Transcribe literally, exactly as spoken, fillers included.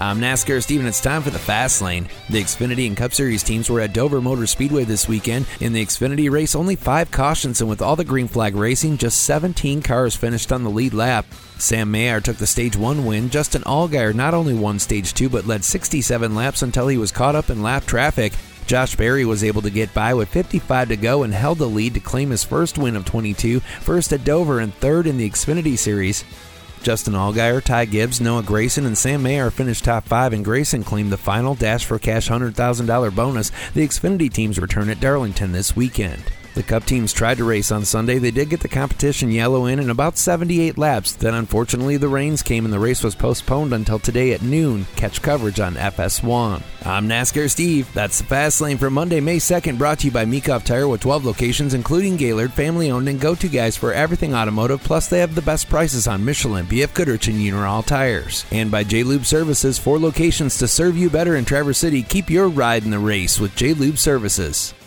I'm NASCAR Steve, and it's time for the Fast Lane. The Xfinity and Cup Series teams were at Dover Motor Speedway this weekend. In the Xfinity race, only five cautions, and with all the green flag racing, just seventeen cars finished on the lead lap. Sam Mayer took the Stage one win. Justin Allgaier not only won Stage two, but led sixty-seven laps until he was caught up in lap traffic. Josh Berry was able to get by with fifty-five to go and held the lead to claim his first win of twenty-two, first at Dover and third in the Xfinity Series. Justin Allgaier, Ty Gibbs, Noah Gragson, and Sam Mayer finished top five, and Gragson claimed the final Dash for Cash one hundred thousand dollars bonus. The Xfinity teams return at Darlington this weekend. The Cup teams tried to race on Sunday. They did get the competition yellow in in about seventy-eight laps. Then, unfortunately, the rains came and the race was postponed until today at noon. Catch coverage on F S one. I'm NASCAR Steve. That's the Fast Lane for Monday, May second, brought to you by Meekoff Tire with twelve locations, including Gaylord, family-owned and go-to guys for everything automotive. Plus, they have the best prices on Michelin, B F Goodrich, and Uniral tires. And by J-Lube Services, four locations to serve you better in Traverse City. Keep your ride in the race with J-Lube Services.